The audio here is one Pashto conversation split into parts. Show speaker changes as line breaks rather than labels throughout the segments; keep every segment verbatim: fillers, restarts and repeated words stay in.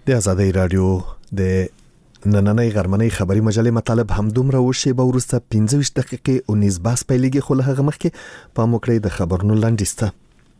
د آزادۍ رادیو د نننۍ غرمنۍ خبري مجلې مطالب همدومره وشي به ورسته پنځه ویشت دقیقې او نيز باس پیلېږي خو له هغه مخکې په موکړې د خبرونو لاندېسته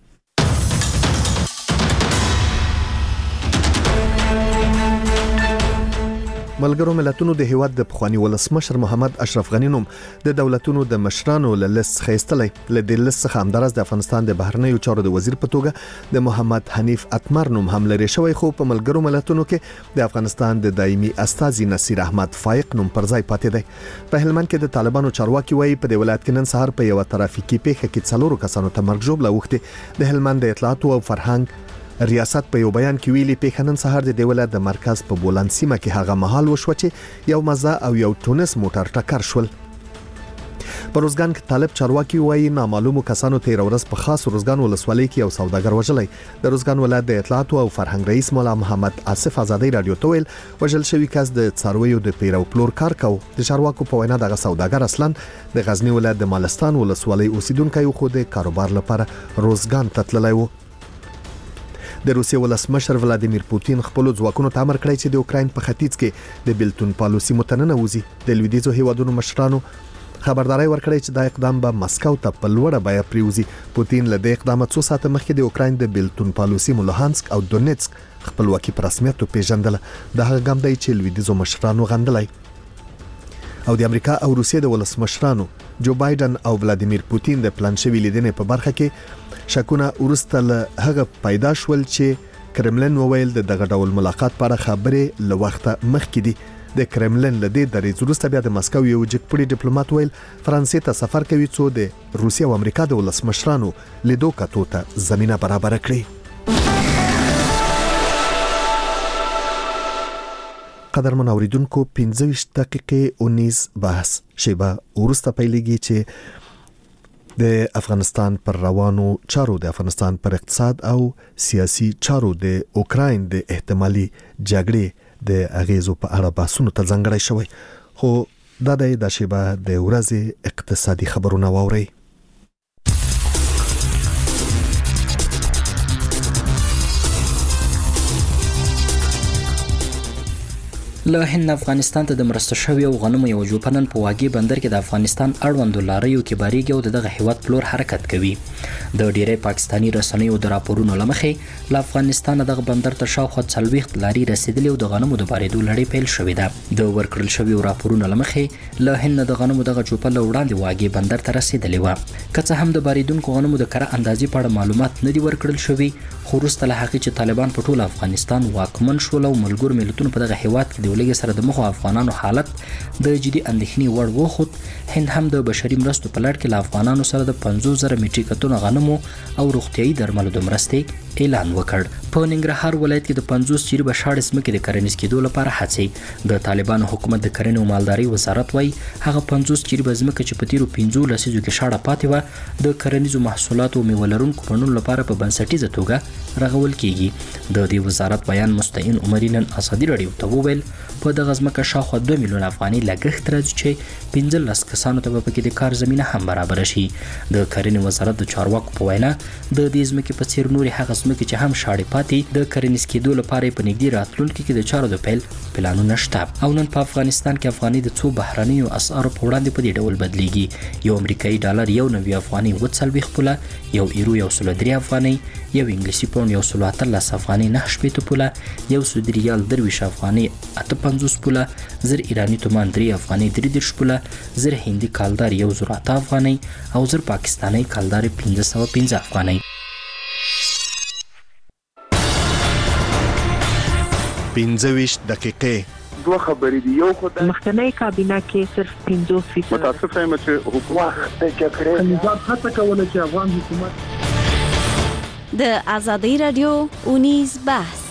ملګرو ملتونو د هیواد د پخوانی ولسمشر محمد اشرف غنی نوم د دولتونو د مشرانو له لیست خېستلې له د لیست څخه همدارس د افغانستان د بهرنیو چارو د وزیر په توګه د محمد حنیف اتمر نوم هم لري شوی خو په ملګرو ملتونو کې د افغانستان د دایمي استازي نصیر احمد فایق نوم پر ځای پاتې دی په هلمند کې د طالبانو چارواکي وایي په د ولایت کې نن سهار په یو ترافیکي پیښه کې څلورو کسانو ته مرګ ژوبله وخته د هلمند د اطلاعات او فرهنګ ریاست په یو بیان کې ویلي په نن سهار د ولایت د مرکز په بولان سیمه کې هغه محل وشو چې یو مزه او یو تونس موټر ټکر شول په روزګان کې طالب چارواکي وایي نامعلومو کسانو تیر ورځ په خاص روزګان ولسوالۍ کې یو سوداګر وژلی د روزګان ولایت د اطلاعات او فرهنګ رئیس مولا محمد آصف آزادۍ رادیو ته ویل وژل شوی کس د څارویو د پیرو پلور کار کاوه د چارواکو په وینا دغه سوداګر اصلا د غزنی ولایت د مالستان ولسوالۍ اوسیدونکی خو د کاروبار لپاره روزګان ته تللی و د روسیې ولسمشر ولادیمیر پوتین خپل ځواکونو ته امر کړی چې د اوکراین په ختیځ کې د بیلتون پالیسي متننه وزي د لویدیځو هیوادونو مشرانو خبرداري ورکړی چې دا اقدام به مسکو ته په لوړه بیه پریوزي پوتین له دې اقدام څو ساعته مخکې د اوکراین د بیلتون پالیسي مولهانسک او دونیتسک خپلواکي په رسمیت پیژندله د هغه ګام دی چې لویدیځو مشرانو غندلای او د امریکا او روسیې د ولسمشرانو جو بایدن او ولادیمیر پوتین د پلان شوی لیدنې په برخه کې شکونه ورسته له هغه پیدا شول چې کرملن وویل د دغه ډول ملاقات پر خبرې له وخته مخکې دي د کرملن له دې درې ورسته بیا د مسکو یو جګپړي ډیپلوماټ ویل فرانسې ته سفر کوي څو د روسیې او امریکا د ولسمشرانو لیدو کتو ته زمينه برابر کړي قدرمن اوریدونکو پنځه ویشت دقیقې او نيز بحث شیبه ورسته پیلېږي چې د افغانستان پر روانو چارو د افغانستان پر اقتصاد او سیاسي چارو د اوکراین د احتمالي جګړې د اغیزو په اړه بحثونه ته ځانګړی شوی خو دا د شیبه د ورځې اقتصادي خبرونه واوري
له هند افغانستان ته د مرسته شوی او غنمو یو جوپنن په واګي بندر کې د افغانستان اړوند لاریو کې باریږي او دغه هیواد پلور حرکت کوي د ډیری پاکستانی رسنیو د راپورونو لمخې له افغانستان دغه بندر ته شاوخوا څلويخت لاري رسیدلې او د غنمو د باریدو لړۍ پیل شوې ده د ورکړل شوی راپورونو لمخې له هند د غنمو دغه جوپل وړاندې واګي بندر ته رسیدلې و که څه هم د باریدونکو غنمو د کره اندازې په اړه معلومات نه دي ورکړل شوی خو وروسته له هغې چې طالبان په ټول افغانستان واکمن شول او ملګرو ملتونو په دغه هیواد کې د ولګي سره د مخ افغانانو حالت د جدي اندېښنې وړ وخت هند هم د بشري مرستو په لړ کې له افغانانو سره د پنځوس زره میټریک ټن غنمو او روغتيایي درملو د مرستې اعلان وکړ په ننګرهار ولایت کې د پنځوس چیرې بشاړ اسمکې د کرنیز کېدو لپاره هڅې د طالبانو حکومت د کرنې او مالدارۍ وزارت وایي هغه پنځوس چیرې بزمکه چې په تیرو پنځو لسیزو کې شاړه پاتې و د کرنیزو محصولاتو او میوه لرونکو پڼونو لپاره په بنسټیزه توګه رغول کیږي د دې وزارت بیان مستعین عمري نن آزادي رادیو ته وویل په دغه ځمکه شاوخوا دوه میلیونه افغاني لګښت راځي چې پنځلس کسانو ته په کې د کار زمينه هم برابر شي د کرنې وزارت د چارواکو په وینا د دې ځمکې په څیر نوري هغه ځمکې چې هم شاړې پاتې د کرنیز کېدو لپاره په نږدې راتلونکي کې د چارو د پیل پلانونه شته او نن په افغانستان کې افغاني د څو بهرنیو اسعارو په وړاندې په دې ډول بدلیږي یو امریکایي ډالر یو نوي افغاني وڅلوي خپل یو ایرو یو سل درې افغاني یو انګلیسي پاوند یو سل اتلس افغاني نه شپېته پوله یو سل ریال درویش افغاني اته پنځوس پوله زر ایرانی تومان درې افغاني درې دېرش پوله زر هندي کالدار یو زر اته افغاني او زر پاکستاني کالدار پنځه سوه پنځه افغاني
پنځه ویشت دقیقې
دوه خبرې دي یو خدای
مخکنی کابینه کې صرف پنځوس فیصد
متاسف یم چې حکومت د جګړې
نظام هڅه کوله چې افغان حکومت
د آزادۍ رادیو اونیز بحث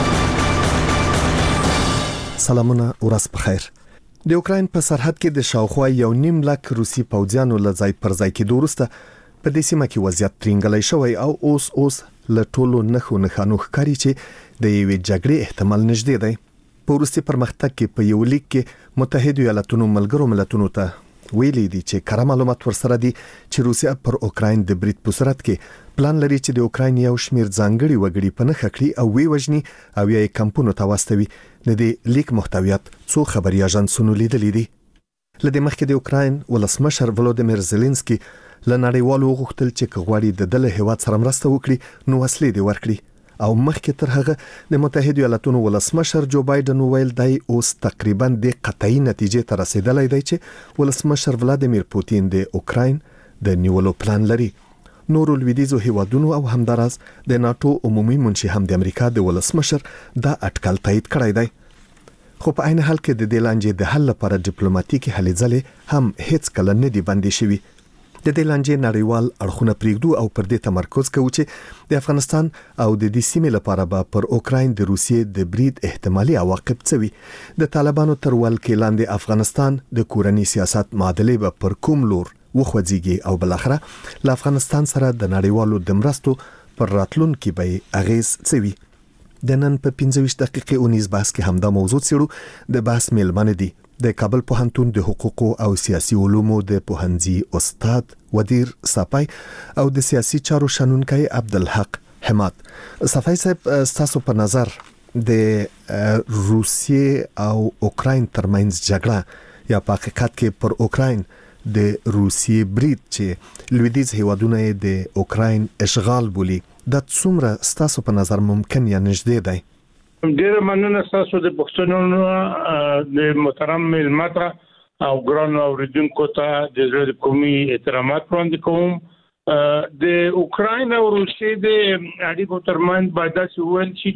سلامونه ورځ په خیر د اوکراین په سرحد کې د شاوخوا یو نیم لک روسي پوځیانو له ځای پر ځای کېدو وروسته په دې سیمه کې وضعیت ترنګلی شوی او اوس اوس له ټولو نښو نښانو ښکاري چې د یوې جګړې احتمال نږدې دی په وروستي پرمختګ کې په یو لیک کې متحده ایالاتونو ملګرو ملتونو ته ویلي دي چې کره معلومات ورسره دي چې روسیا پر اوکراین د برید په صورت کې پلان لري چې د اوکراین یو شمیر ځانګړي وګړي په نخښه کړي او وی وجني او یې کمپونو ته واستوي. د دې لیک محتویات څو خبري اژانسونو لیدلې دي. لدې مخکې د اوکراین ولسمشر ولودیمیر زيلنسکي لنړیوالو غوښتل چې کغواړي د دله هیواد سره مرسته وکړي نو وسلې دي ورکړي او مخکې تر هغه د متحده ایالاتونو ولسمشر جو بایدن ویل دی اوس تقریبا د قطعي نتیجې ته رسیدلی دی چې ولسمشر ولادیمیر پوتین د اوکراین د نیولو پلان لري. نورو لویدیزو هیوادونو او همداراز د ناتو عمومي منشي هم د امریکا د ولسمشر دا اټکل تایید کړی دی. خو په عین حال کې د دې لانجې د حل لپاره ډیپلوماټیکي هلې ځلې هم هیڅ کله نه دي بندي شوي. د دې لانجې نړیوال اړخونه پریږدو او پر دې تمرکز کوو چې د افغانستان او د دې سیمې لپاره به پر اوکراین د روسیې د برید احتمالي عواقب څه وي. د طالبانو تر ولکې لاندې افغانستان د کورنی سیاست معادلې به پر کوم لور وخوځيږي او بل اخره له افغانستان سره د نړیوالو د مرستو پر راتلونکي به اغیز څه وي. د نن په پنځه ویشت دقیقې اونیز بحث کې همدا موضوع څېړو. د بحث میلمانه دي د کابل پوهنتون د حقوقو او سیاسي علومو د پوهنځي استاد ودیر صافی او د سیاسي چارو شنونکي عبدالحق حماد. صافی صاحب تاسو په نظر د روسیې او اوکراین ترمنځ جګړه یا په حقیقت کې پر اوکراین د روسیې برید چې لویدیز هیوادونه د اوکراین اشغال بولی د څومره تاسو په نظر ممکن یا نږدې دی؟
ډیر مننه تاسو د پښتنو د محترم ملمت او ګران اوریدونکو ته د زړه کومي احترامات وړاندې کوم. د اوکراین او روسیې د اړیکو ترمنځ باید چې ویل شي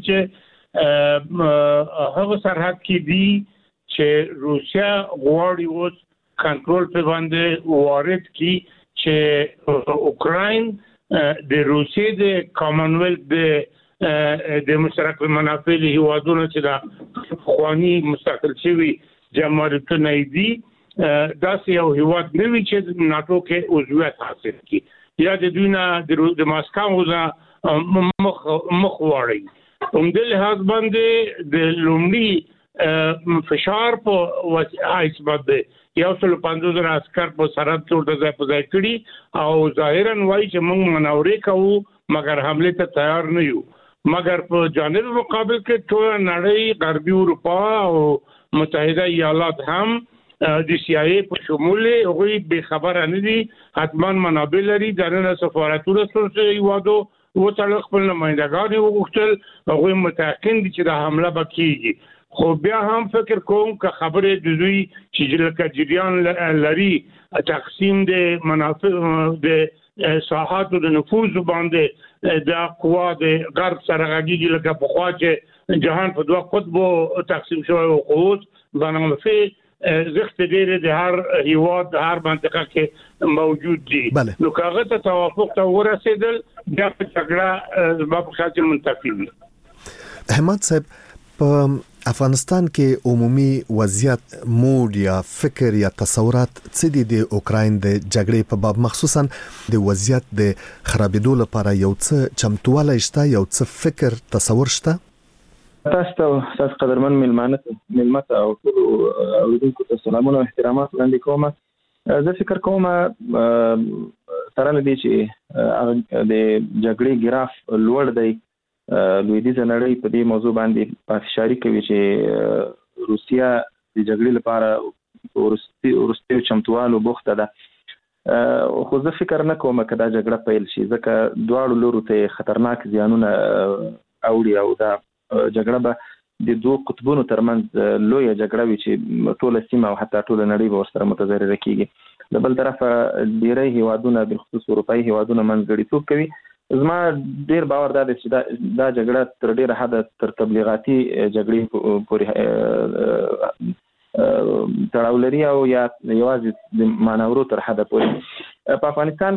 چې هغه سرحد کې دي چې روسیا غواړي اوس کنټرول په باندې وارد کی چې اوکراین د روسیې د کامن ویلث د د مشترک منافع له هیوادونو چې دا خواني مستقل شوی جمهوریتونه دي داسې یو هیواد نوي چې ناتو کې عضویت حاصل کړي یا د دوی نه د ماسکو نه مخ مخ واړي. هم د لحاظ باندې د لومړي فشار په واسطه باندې یو څل پنځه زره عسكر په سرحد تور د ځای په ځای کړي او ظاهرا وایي چې موږ مناورې کوو مګر حمله ته تیار نه یو. مګر په جانب مقابل کې ټول نړۍ غربي اروپا او متحده ایالات هم د سی آی ای په شمول هغوی به خبره نه دي. حتما منابع لري د نن سفارتونو سره یوادو و تل خپل نمائندگان وغوښتل هغوی متأکد دي چې د حمله وکړي. خو بیا هم فکر کوم که خبره د دوی چې لکه جریان لري تقسیم د منافع د ساحات د نفوذ باندې د قوا د غرب سره غږیږي لکه په خوا چې جهان په دوه قطبو تقسیم شوی او قوت باندې زخت ډېر د هر هیواد د هر منطقه کې موجود دي. نو کاغه ته توافق ته ورسېدل بیا په جګړه په خاطر منتفي وي.
احمد صاحب په افغانستان کې عمومي وضعیت موډ یا فکر یا تصورات څه دي د اوکراین د جګړې په باب مخصوصا د وضعیت د خرابېدو لپاره یو څه چمتوالی شته یو څه فکر تصور شته؟
تاسو ته تاسو قدرمن ملمانه ملمت او اوریدونکو ته سلامونه او احترامات وړاندې کوم. زه فکر کوم سره لدی چې د جګړې ګراف لوړ دی. لویدیځ نړۍ په دې موضوع باندې پافشاری کوي چې روسیا د جګړې لپاره ورستي ورستي چمتوالو بوخته ده. خو زه فکر نه کوم چې دا جګړه پیل شي ځکه دواړو لورو ته خطرناک زیانونه اوړي او دا جګړه به د دوه قطبونو ترمنځ لوی جګړه وي چې ټول سیمه او حتی ټول نړۍ به ورسره متضرره کیږي. د بل طرفه ډیری هیوادونه د خصوص اروپایي هیوادونه منځګړیتوب کوي. زما ډیر باور دا دی چې دا دا جګړه تر ډیره حد تر تبلیغاتي جګړې پورې تړاو لري او یا یوازې د مانورو تر حد پورې. په افغانستان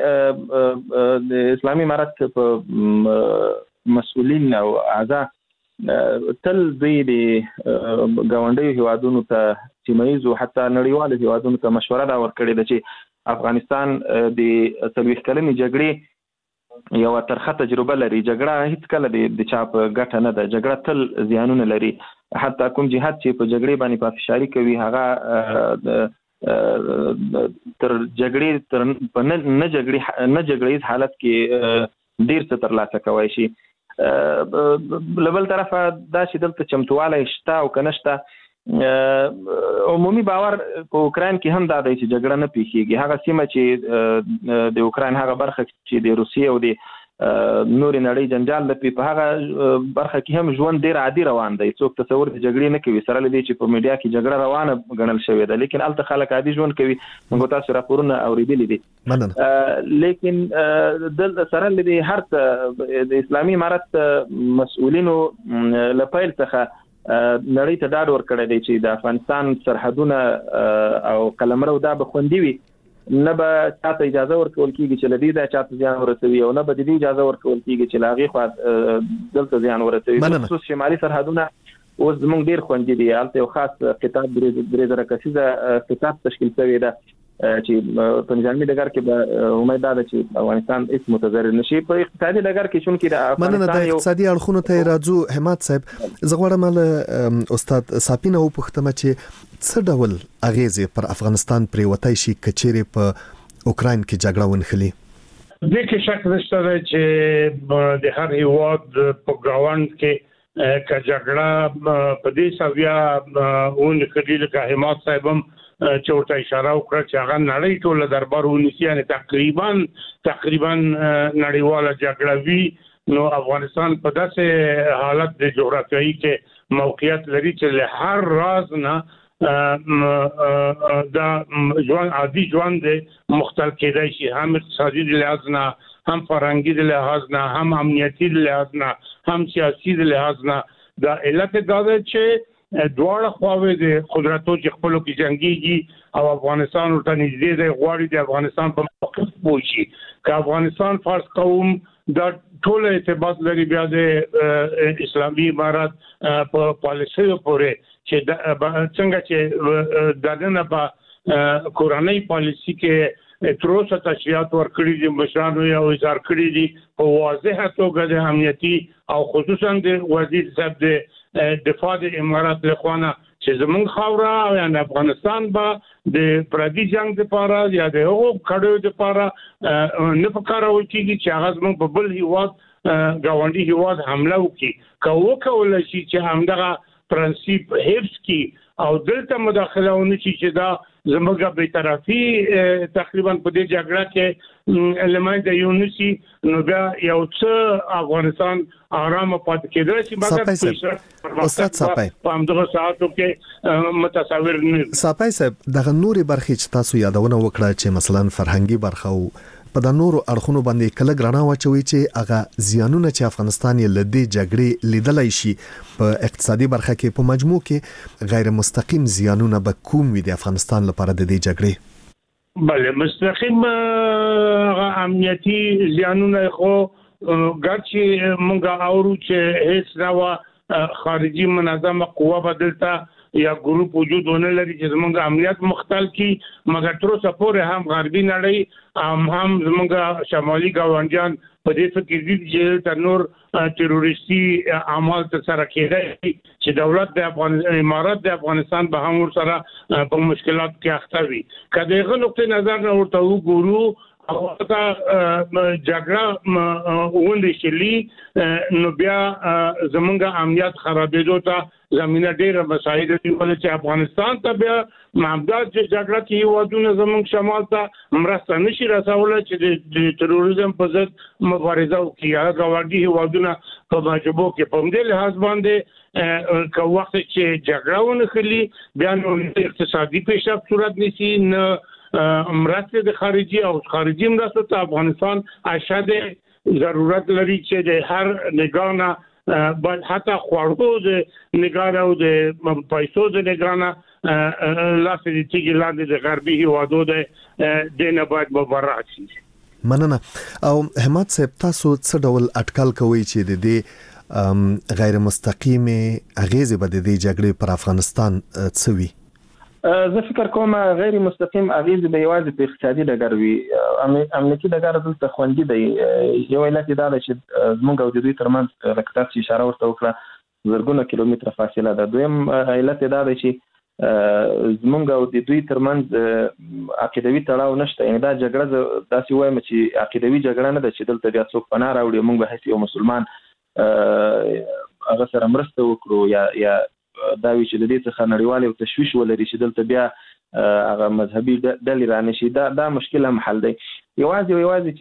کې د اسلامي امارت په مسؤلین او اعضا تل دوی د ګاونډیو هیوادونو ته سیمایي او حتی نړیوالو هیوادونو ته مشوره دا ورکړې ده چې افغانستان د څلوېښت کلنې جګړې یو ترخه تجربه لري. جګړه هیڅ کله د چا په ګټه نه ده. جګړه تل زیانونه لري. حتی کوم جهاد چې په جګړې باندې پافشاری کوي هغه تر جګړې تر نه نه جګړې نه جګړې حالت کې ډیر څه ترلاسه کوي شي. لبل طرفه دا چې دلته چمتواله شته او کنهشته عمومي باور په اوکران کې هم دا دی چې جګړه نه پیښیږي. هغه سیمه چې د اوکران هغه برخه چې د روسیې او د نورې نړۍ جنجال لپاره په هغه برخه کې هم ژوند ډیر عادي روان دی. څوک تصور د جګړې نه کوي سره لدی چې په میډیا کې جګړه روانه غنل شوې ده، لیکن الته خلک عادي ژوند کوي. موږ تاسو راپورونه اوریدلې دي، لیکن د سره لدی هر د اسلامي امارت مسؤلینو لپاره څخه نړۍ ته ډاډ ورکړی دی چې د افغانستان سرحدونه او قلمرو دا به خوندي وي، نه به چاته اجازه ورکول کیږي چې لدی دا چاته ځان ورسوي او نه به د دې اجازه ورکول کیږي چې لاغي خو دلته ځان ورسوي. خصوص شمالي سرحدونه اوس زموږ ډیر خوندي دي. البته یو خاص خطاب درې زره کسیزه خطاب تشکیل شوی دی چې په نظامي ډګر کې به امید ده چې افغانستان هیڅ متضرر نشي. په اقتصادي ډګر کې چون کې د
افغانستان د اقتصادي اړخونو ته راځو. همت صاحب زه غواړم له استاد ساپینه وپوښتم چې څه ډول اغیزې پر افغانستان پریوتای شي کچېره په اوکران کې جګړه ونخلي؟
د کې شک نشته چې د هر هیواد په ګاوند کې که جګړه په دې سویا ونخلي، لکه همت صاحب هم چې ورته اشاره وکړه چې هغه نړۍ ټول دربار ونیسي، یعنی تقریبا تقریبا نړیواله جګړه وي، نو افغانستان په داسې حالت د جغرافیایي کې موقعیت لري چې له هر راز نه دا ژوند عادي ژوند مختل کېدای شي، هم اقتصادي د لحاظ نه، هم فرهنګي د لحاظ نه، هم امنیتي د لحاظ نه، هم سیاسي د لحاظ نه. دا علت دا ده چې دواړه خواوې د قدرتو چې خپلو کې جنګيږي او افغانستان ورته نږدې دی، غواړي د افغانستان په موقف پوه شي. که افغانستان فرض کوم دا ټول ارتباط لري بیا د اسلامي امارت په پالیسیو پورې چې څنګه چې دغه په کورنۍ پالیسي کې تروسه تشریعات ورکړي دي، مشرانو یې او اظهار کړی دي په واضحه توګه د امنیتي او خصوصا د وزیر صاحب د دفاع د امارات له خوانه چې زمونږ خاوره او یعنی افغانستان به د پردي جنگ لپاره یا د هغو کډو لپاره نه پکارول کیږي چې هغه زمونږ په بل هیواد ګاونډي هیواد حمله وکړي. که وکول شي چې همدغه پرنسيپ حفظ کی او دلته مداخله ونشي چې دا زموږه به طرفي تقریبا په دې جګړه کې لمای د یونسي، نو بیا یو څه افغانستان آرام پات کېدای شي. مګر
استاد صاحب
په همدغه ساعتو کې متصور نه.
صاحب صاحب دغه نوري برخې چې تاسو یادونه وکړه چې مثلا فرهنګي برخه او په د نورو اړخونو باندې کله ګرانه واچوي چې هغه زیانونه چې افغانستان یې لدی جګړې لیدلای شي په اقتصادي برخه کې په مجموع کې غیر مستقیم زیانونه به کوم وي د افغانستان لپاره د دې جګړې؟
بله مستقیم امنیتي زیانونه خو ګرچې مونږ اورو چې هیڅ نوع خارجي منظمه قوه بدلته یا ګروپ وجود ونه لري چې زمونږ امنیت مختل کی، مګر تر اوسه پورې هم غربي نړۍ هم هم زمونږ شمالي ګاونډیان په دې فکر دي چې تر نور تروریستي اعمال ترسره کېدای چې دولت د افغانستان امارات د افغانستان به هم ورسره په مشکلات کې اخته وي. که دغه نقطه نظر نه ورته وګورو او دا جګړه وندي شلی نو بیا زمونږ امنیت خرابېدو ته زمينه ډېره مساعد دي، ولې چې افغانستان ته بیا معبدات چې جګړه کې هیوادونه زمونږ شمال ته مرسته نشي رسولی چې د تروریزم په ضد مبارزه وکړي. هغه ګاونډي هیوادونه په مجبور کې په همدې لحاظ باندې که وخت چې جګړه ونښلي بیا نو اقتصادي پیشرفت صورت نیسي، نه مرسته د خارجي او خارجي مرستو ته افغانستان اشد ضرورت لري چې د هر نگاه بل حتی خوړو د نگاه او د پیسو د نگاه لاسه دي چې لاندې د غربي هیوادو د دنه باید مبارک شي.
مننه. او همت صاحب تاسو څه ډول اټکل کوي چې د دې غیر مستقیمه اغیزه به د دې جګړې پر افغانستان څه وي؟
زه فکر کوم غیر مستقیم اغیز به یوازې په اقتصادي ډګر وي. امنیتي ډګر دلته خوندي دی. یو علت دا ده چې زموږ او د دوی ترمنځ لکه تاسو اشاره ورته وکړه زرګونه کیلومتره فاصله ده. دویم علت دا ده چې زمونږ او د دوی ترمنځ عقیدوي تړاو نشته. یعنی دا جګړه داسې وایم چې عقیدوي جګړه نه ده چې دلته بیا څوک پناه راوړي موږ به هسې یو مسلمان هغه سره مرسته وکړو یا یا دا وی چې د دې څخه نړیوال یو تشویش ولري چې دلته بیا هغه مذهبي ډلې رانشي. دا دا مشکل هم حل دی. یوازې یوازې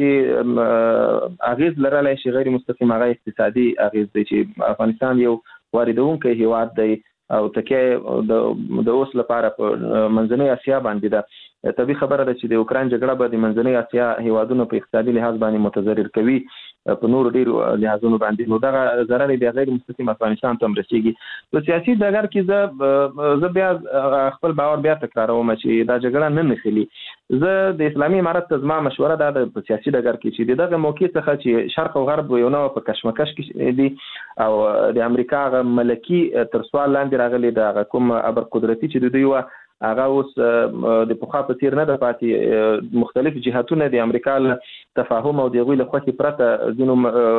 چې اغیز لرلای شي غیر مستقیم هغه اقتصادي اغیز دی چې افغانستان یو واردونکی هیواد دی او تکیه د اوس لپاره په منځنۍ اسیا باندې ده. طبیعي خبره ده چې د اوکراین جګړه به د منځنۍ اسیا هیوادونو په اقتصادي لحاظ باندې متضرر کوي په نورو ډیرو لحاظونو باندې. نو دغه ضرر بیا غیر مستقیم افغانستان ته هم رسیږي. په سیاسي ډګر کې زه زه بیا خپل باور بیا تکراروم چې دا جګړه نه نښلي. زه د اسلامي امارت ته زما مشوره ده د په سیاسي ډګر کې چې دغه موقع څخه چې شرق او غرب یو نوع په کشمکش کې دي او د امریکا غ ملکی تر سوال لاندې راغلي د کوم ابر قدرتي چې د دوی و هغه اوس د پخوا په څیر نه د پاتې. مختلف جهاتونه د امریکا له تفاهم او د هغوی له خوښې پرته ځینو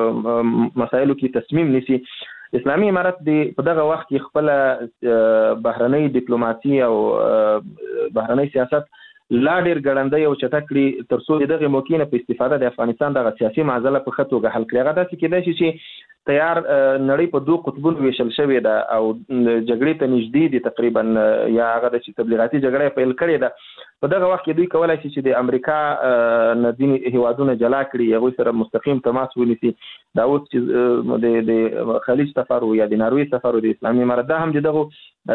مسایلو کې تصمیم نیسي. اسلامي امارت په دغه وخت کې خپله بهرنۍ ډیپلوماسي او بهرنۍ سیاست لا ډیر ګړندی او چټک کړي تر څو دغه موقع نه په استفاده د افغانستان دغه سیاسي معضله په ښه توګه حل کړي. هغه داسې کېدای شي چې تیار نړۍ په دوه قطبونو ویشل شوې ده او جګړې ته نږدې دي تقریبا یا هغه د چې تبلیغاتي جګړه پیل کړې ده. په دغه وخت کې دوی کولای شي چې د امریکا نه ځینې هیوادونه جلا کړي هغوی سره مستقیم تماس ونیسي. دا اوس چې د خلیج سفر یا د ناروې سفر د اسلامي امارت دا هم د دغو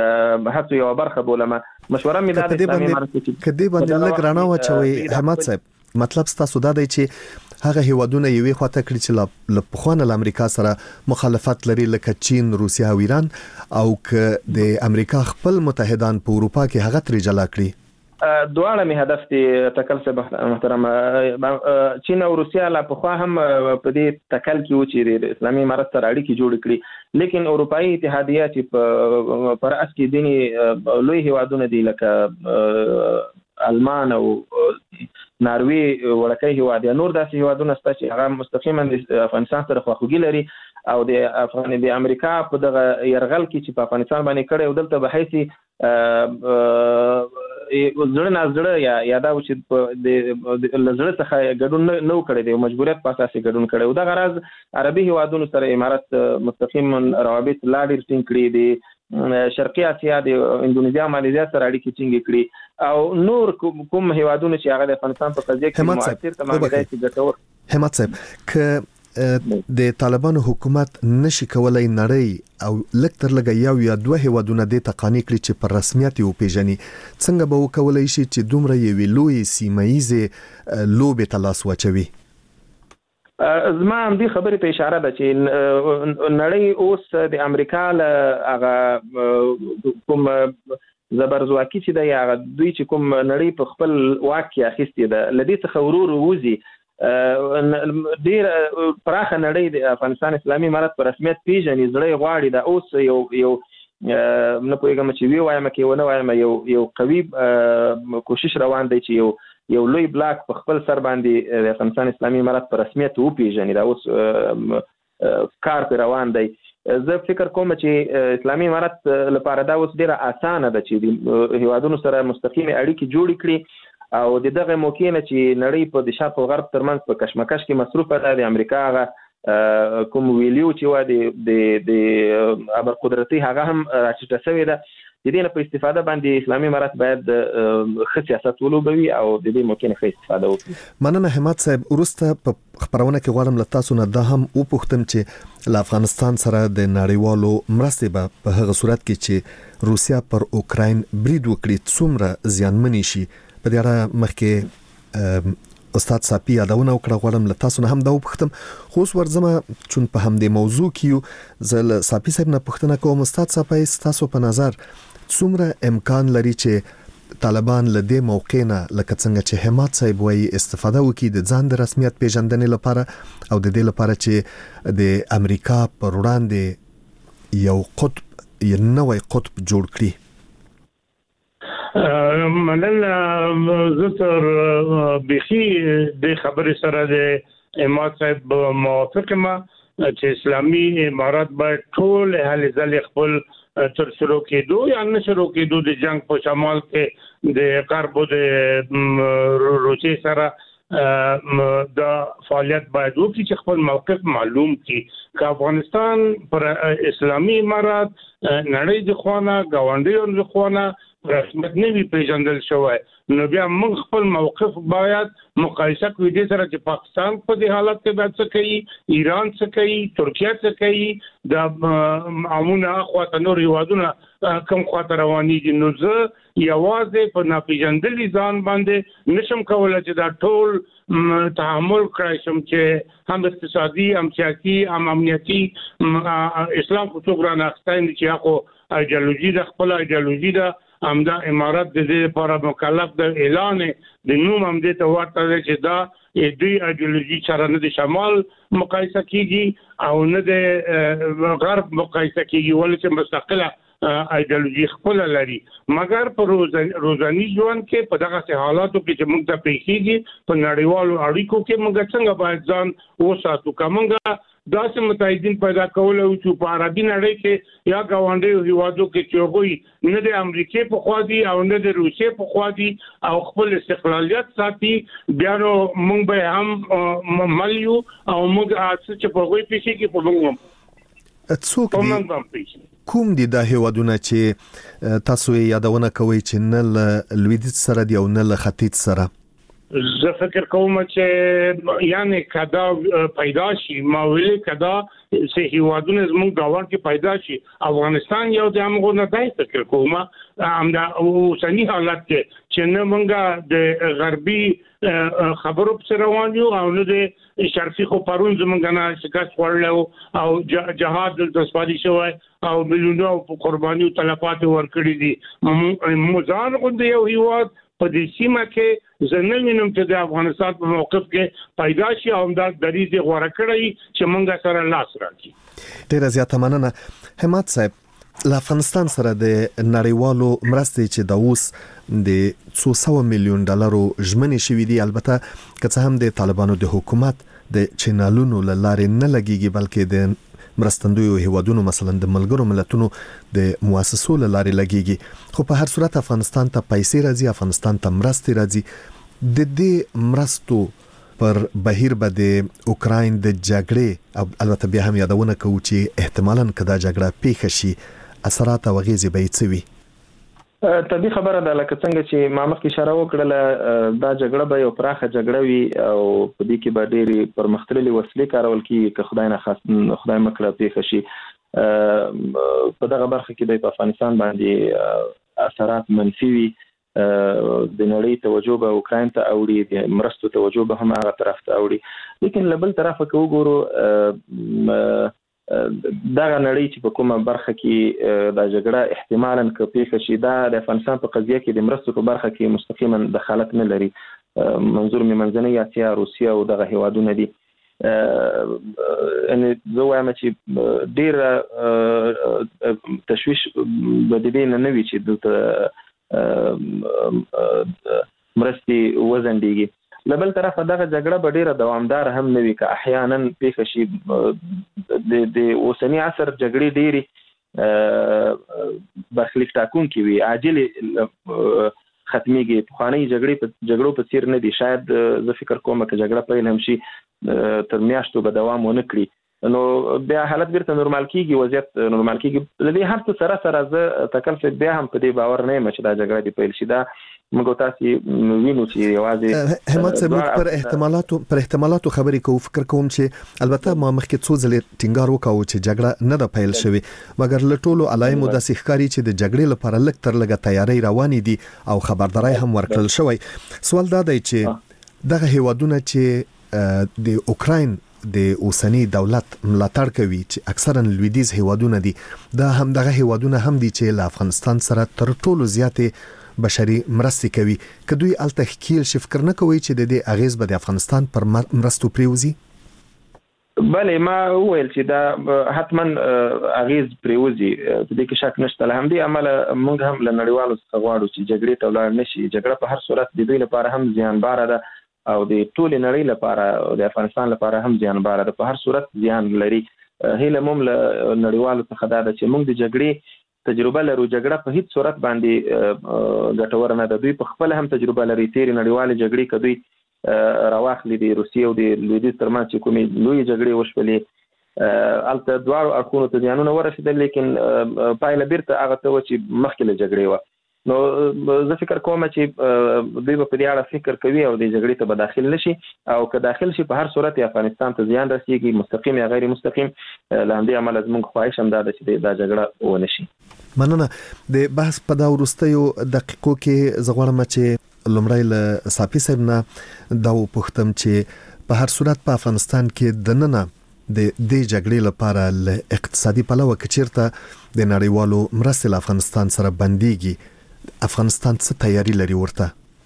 هڅو یوه برخه بولمه. مشوره مې دا د اسلامي امارت
که دې باندې لږ رڼا واچوئ حماد صاحب. مطلب ستاسو دا دی چې هغه هیوادونه یوې خواته کړي چې له پخوانه له امریکا سره مخالفت لري لکه چین، روسیه او ایران، او که د امریکا خپل متحدان په اروپا کې هغه ترې جلا کړي.
دواړه می هدف دي تکل څه محترم. چین او روسیه لا پخوا هم په دې تکل کې و چې د اسلامي امارت سره اړیکې جوړ کړي، لیکن اروپאי اتحادیه چې په پر اس کې دیني لوی هیوادونه دي لکه المان او ناروی وړکې هیواد یا نور داسې هیوادونه شته چې هغه مستقیما د افغانستان سره خواخوږي لري او د افغان د امریکا په دغه يرغل کې چې په افغانستان باندې کړي او دلته به هيسي زړه نه زړه یا یادا و چې د لزړه څخه ګډون نه کړي دی مجبوریت په اساس ګډون کړي او دا غرض عربي هیوادونو سره امارت مستقیم روابط لا ډیر ټینګ کړي دي. شرقي اسیا د اندونیزیا ماليزیا سره اړیکې ټینګ کړي او نور کوم هیوادونو چې هغه د افغانستان په قضیه کې مؤثر تمام دی چې ګټور.
حماد صاحب ک د طالبانو حکومت نشي کولای نړۍ او لکتر لګا یو یا دوه هیوادونه د تقانی کړی چې پر رسمیت یو پیژني، څنګه به وکولای شي چې دومره یو لوی سیمایي لوبه تلاس وچوي؟
زما هم دې خبرې ته اشاره ده چې نړۍ اوس د امریکا له هغه کوم زبرځواکي چې دی هغه دوی چې کوم نړۍ په خپل واک کې اخیستې ده لدې څخه ورور ووزي. ډیر پراخه نړۍ د افغانستان اسلامي امارت په رسمیت پیژني، زړه غواړي دا اوس یو یو نه پوهیږم چې وی وایم کې ونه وایم یو یو قوي کوشش روان دی چې یو یو لوی بلاک په خپل سر باندې د افغانستان اسلامي امارت په رسمیت و پیژني. دا اوس کار پر روان دی. زه فکر کوم چې اسلامي امارت لپاره دا اوس ډیره اسانه ده چې هیوادونو سره مستقیم اړیکې جوړ کړي او د دغه موقع نه چې نړۍ په د شرق او غرب ترمنځ په کشمکش کې مصروفه ده. د امریکا هغه کوم ویلیو چې و د د ابر قدرتي هغه هم راچټه شوې ده. د دې نه په استفاده باندې اسلامي امارت باید ښه سیاست ولوبوي او د دې موقع نه ښه استفاده وکړي.
مننه حماد صاحب. ورسته په خبرونه کې غواړم له تاسو نه دا هم وپوښتم چې له افغانستان سره د نړیوالو مرستې به په هغه صورت کې چې روسیا پر اوکراین برید وکړي څومره زیانمنې شي. په دې اړه مخکې استاد صافي یادونه وکړه، غواړم له تاسو نه هم دا وپوښتم. خو اوس ورځم چون په همدې موضوع کې زه له صافي صاحب نه پوښتنه کوم. استاد صافي تاسو په نظر څومره امکان لري چې طالبان له دې موقع نه لکه څنګه چې حماد صاحب وایي استفاده وکړي د ځان د رسمیت پیژندنې لپاره او د دې لپاره چې د امریکا پر وړاندې یو قطب یو نوی قطب جوړ کړي؟
مننه. زه تر بخي د خبرې سره د امام صاحب موافق ما چې اسلامي امارات باید ټول هلې ځلې خپل تر شروع کېدو یا نه شروع کېدو د جنگ په شمال کې د غرب د روسي سره د فعالیت باید وکړي چې خپل موقف معلوم کړي چې افغانستان پر اسلامي امارات نړۍ د خوانه گاونډیانو د خوانه رسمیت نه وی پیژندل شوی نو بیا موږ خپل موقف باید مقایسه کوو د سره چې پاکستان په دې حالت کې باید څه کوي ایران څه کوي ترکیه څه کوي د عمونه اخواته نور هیوادونه کوم خاطر رواني دي نو زه یوازې په ناپیژندلي ځان باندې نشم کولای چې دا ټول تحمل کړی شم چې هم اقتصادي هم سیاسي هم امنیتي اسلام خو څوک رانه چې هغه ایدئولوژي د خپل ایدئولوژي د همدا امارات د دې لپاره مکلف د اعلان د نوم هم دې ته ورته دی چې دا د ایدئولوژي سره نه د شمال مقایسه کیږي او نه د غرب مقایسه کیږي ولې چې مستقله ایدئولوژي خپل لري مګر په روزاني ژوند کې په دغه حالاتو کې چې موږ ته پیښیږي په نړیوالو اړیکو کې موږ څنګه باید ځان وساتو کومه داسې متحدین پیدا کول او چې په عربي نړۍ کې یا گاونډي هیوادو کې چې وګوي نه د امریکای په خوا دي او نه د روسیې په خوا دي او خپل استقلالیت ساتي بیا نو موږ به هم ملیو او موږ چې په وګوي پیښې کې په موږ
څوک دي کوم دي د هیوادونه چې تاسو یادونه کوي چې نه لویدیځ سره دی او نه ل ختیځ سره
زه فکر کوم چې یعنی کدا پیدا شي ماویل کدا سه هیوادونه زموږ گاوان کې پیدا شي افغانستان یو د امغو نه دی فکر کوم هم دا اوسنی حالت کې چې نه مونږه د غربي خبرو په روان یو او نه د شرقي خو پرون زمونږ نه شکست ورلو او جهاد د سپاری شوی او مليونو قرباني او تلفات ورکړي دي موزان غوند یو هیواد په دې سیمه کې زنوینم چې د افغانستان په موقف کې پیدا شي او دا دریځ غوړه کړی چې مونږ سره لاس راکړي
ډیره زیاته مننه همت صاحب ل افغانستان سره د نړیوالو مرستې چې د اوس د څو سو میلیون ډالرو ژمنې شوې دي البته که څه هم د طالبانو د حکومت د چینالونو لاره نه لګيږي بلکې د مرستندویو هیوادونو مثلا د ملګرو ملتونو د مؤسسو لاره لګيږي خو په هر صورت افغانستان ته پیسې راځي افغانستان ته مرستې راځي د دې مرستو پر بهیر به د اوکراین د جګړې البته بیا هم یادونه کوي چې احتمالاً کدا جګړه پیښ شي اثرات او غیزه به څه وي
طبي خبره ده لکه څنګه چې ما مخکې اشاره وکړه دا جګړه به یو پراخه جګړه وي او په دې کې به ډېری پرمختللي وسلې کارول کیږي که خدای نه خاص خدای مکړه پیښ شي په دغه برخه کې د افغانستان باندې اثرات منفي وي د نړۍ توجه به اوکراین ته اوړي د مرستو توجه به هم هغه طرف ته اوړي لیکن له بل طرفه که وګورو دغه نړۍ چې په کومه برخه کې د جګړه احتمالاً که پیښ شي دا د افغانستان په قضیه کې د مرستو په برخه کې مستقیما دخالت نه لري منظور می منځنۍ اسیا روسیه او دغه هیوادونه دي ان زه وایم چې ډیر تشویش به د دې نه وي چې د مرستې وزن دیږي لبل طرف دغه جګړه به ډیره دوامدار هم نه وي که احیانا پیښ شي د د اوسنی عصر جګړې ډیری برخلیک ټاکونکي وي عاجل ختميږي په خاني جګړې په جګړو په څیر نه دي شاید زه فکر کوم چې جګړه پیل هم شي تر میاشتو به دوام ونه کړي نو بیا حالت بیرته نورمال کیږي وضعیت نورمال کیږي لدی هر څه سره سره زه تکلف بیا هم په دې باور نه یم چې دا جګړه دی پیل شي دا موږ تاسو وینو چې یوازې
همت صاحب پر احتمالاتو پر احتمالاتو خبرې کوو فکر کوم چې البته ما مخکې څو ځلې ټینګار وکاو چې جګړه نه د پیل شوی مګر لټولو علایمو د سیخکاری چې د جګړې لپاره لک تر لګه تیاری روانې دي او خبرداري هم ورکړل شوی سوال دا دی چې دغه هیوادونه چې د اوکراین د اوسنی دولت ملاتړ کوي چې اکثرا لویدیز هیوادونه دي دا هم دغه هیوادونه هم دي چې له افغانستان سره تر ټولو زیاتې بشري مرستې کوي که دوی الته خیل شي فکر نه کوي چې د دې اغیز به د افغانستان پر مرستو پریوزي
بله ما وویل چې دا حتما اغیز پریوزي په دې کې شک نشته له همدې امله موږ هم له نړیوالو څخه غواړو چې جګړې ته ولاړ نشي جګړه په هر صورت د دوی لپاره هم زیانباره ده او د ټول نړۍ لپاره د افغانستان لپاره هم زیانباره ده په هر صورت زیان لري هیله موږ له نړیوالو څخه دا ده چې موږ د جګړې تجربه لرو جګړه په هیڅ صورت باندې ګټور نه ده. دوی په خپل هم تجربه لري تیرې نړیوالې جګړې کدوې راواخلې دي روسیې او د لویدیځ ترمنځ چې کومې لوی جګړې وشولې البته دواړو اړخونو ته زیانونه ورسېدل لیکن پایله بیرته هغه ته و چې مخکې له جګړې وه. نو زه فکر کوم چې دوی به په دې اړه فکر کوي او د جګړې ته به داخل نشي او که داخل شي په هر صورت افغانستان ته زیان رسیږي مستقیم یا غیر مستقیم. له همدې امله زموږ خواهش هم دا ده چې دا جګړه ونه شي.
مننه. د بحث په دا وروستیو دقیقو کې زه غواړم چې لومړی له صافي صاحب نه دا وپوښتم چې په هر صورت په افغانستان کې دننه د دې جګړې لپاره له اقتصادي پلوه که چیرته د نړیوالو مرستې له افغانستان سره بنديږي افغانستان څه تیاری لري ورته؟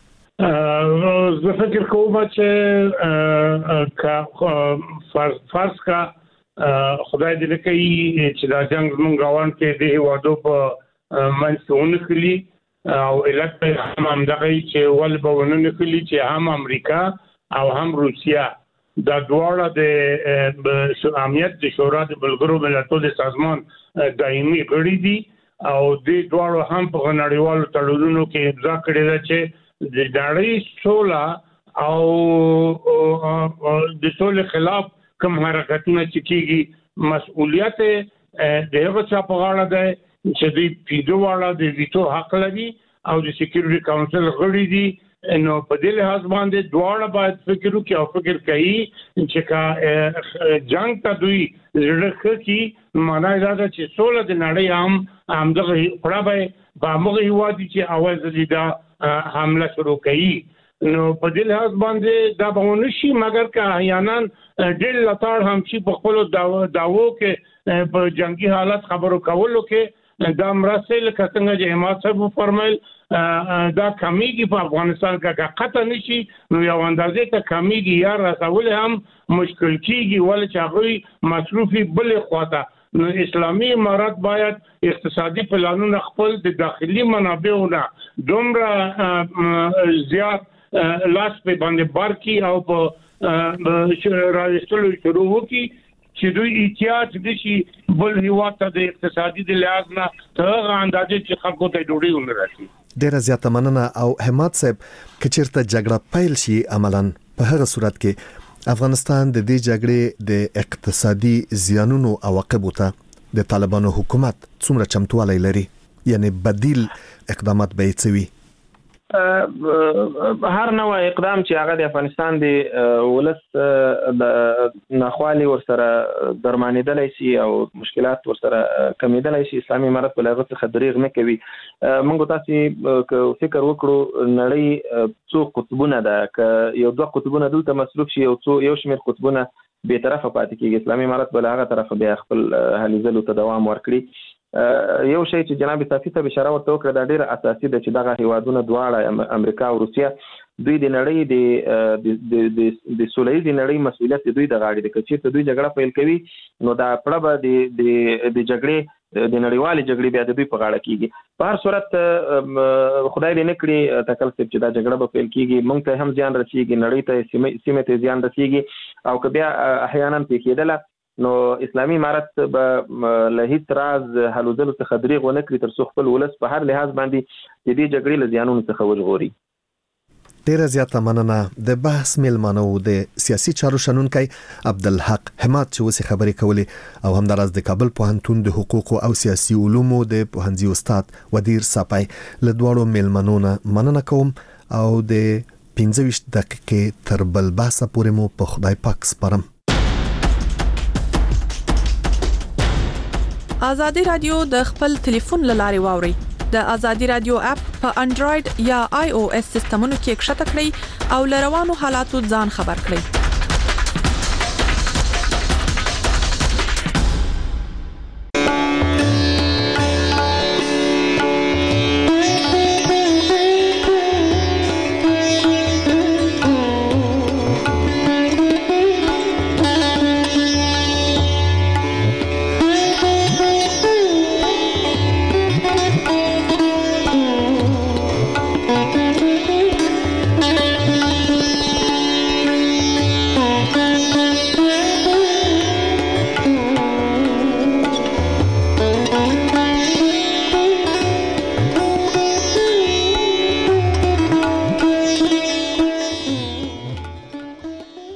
زه فکر کوم چې کا فرض کا خدای دې کوي چې دا جنگ زموږ روان کې د هیوادو په منځونه خلی او علت په هم همدغه چې ول به ونه خلی چې هم امریکا او هم روسیا دا دواړه د امنیت د شورا د بلغرو ملتونو سازمان دایمي غړي دي او د دواړو هم په نړیوالو تړونونو کې امضا کړې ده چې د نړۍ سوله او د سولې خلاف کوم حرکتونه چې کیږي مسؤلیت د هغه چا په غاړه ده چې د پیډو والا د ویټو حق لري او د سکیورټي کونسل غړي دي. نو په دې لحاظ باندې دواړه باید فکر وکړي او فکر کوي چې کا جنگ ته دوی زړه کوي معنی دا ده چې سوله د نړۍ هم همدغه پړابه په موږ هیوادي چې اواز لیدا حمله شروع کوي. نو په دې لحاظ باندې دا به ونشي مګر که احیانا ډېر لتاړ هم چې په خپل داوو کې په جنگي حالت خبرو کولو کې دا مرسته لکه څنګه چې حماد صاحب فرمایل دا کمیږي په افغانستان کې قطع نشي نو یو اندازې ته کمیږي یا رسول هم مشکل کیږي ول چې هغه مصروفي بل خواته. نو اسلامي امارات باید اقتصادي پلانونه خپل د داخلي منابعونه دومره زیات لاس په باندې بار کی او په راځلو شروع وکي چې دوی احتیاط دشي بل هیواد ته د اقتصادي د لحاظ نه ته اندازې چې خلکو ته ډوډۍ ونرسي.
ډیره زیاته مننه. او حماد صاحب که چیرته جګړه پیل شي عملاً په هغه صورت کې افغانستان د دې جګړې د اقتصادي زیانونو عواقب ته د طالبانو حکومت څومره چمتووالی لري یعنی بدیل اقدامات به یې څه وي؟
هر نوع اقدام چې هغه د افغانستان د ولس د ناخوالي ورسره درمانېدلی شي او مشکلات ورسره کمیدلی شي اسلامي امارت په هغه څخه دریغ نه کوي. موږ تاسو فکر وکړو نړۍ څو قطبونه ده که یو دوه قطبونه دلته مصروف شي او څو یو شمېر قطبونه به طرفه پاتې کیږي اسلامي امارت بل هغه طرف بیا خپل هلي ځلو ته دوام ورکړي. یو شی چې جناب صافي ته اشاره ورته وکړه دا ډیره اساسي ده چې دغه هیوادونه دواړه امریکا او روسیا دوی د نړۍ د د د سولې نړۍ مسؤلیت دوی د غاړې د کچې ته دوی جګړه پیل کوي نو دا پړه به د د د جګړې د نړیوالې جګړې بیا د دوی په غاړه کیږي. په هر صورت خدای دې نه کړي تکل چې دا جګړه به پیل کیږي موږ ته هم زیان رسیږي نړۍ ته سیمه ته زیان رسیږي او که بیا احیانا پیښیدله نو اسلامي امارت به له هیڅ راز حلوزلو څخه دریغ ونه کړي تر څو خپل ولس په هر لحاظ باندې د دې جګړې له زیانونو څخه وژغوري.
ډیره زیاته مننه. د بحث میلمانه و د سیاسي چارو شنونکی عبدالحق حماد چې اوس خبرې کولې او همداراز د کابل پوهنتون د حقوقو او سیاسي علومو د پوهنځي استاد ودیر صاپای له دواړو میلمنو نه مننه کوم او د پنځه ویشت دقیقې تر بل بحثه پورې مو په خدای پاک سپارم.
آزادی رادیو د خپل ټلیفون لاري واوري د آزادی رادیو اپ په انډراید یا آی او اس سیستمونو کې ښکته کړئ او لروانو حالاتو ځان خبر کړئ.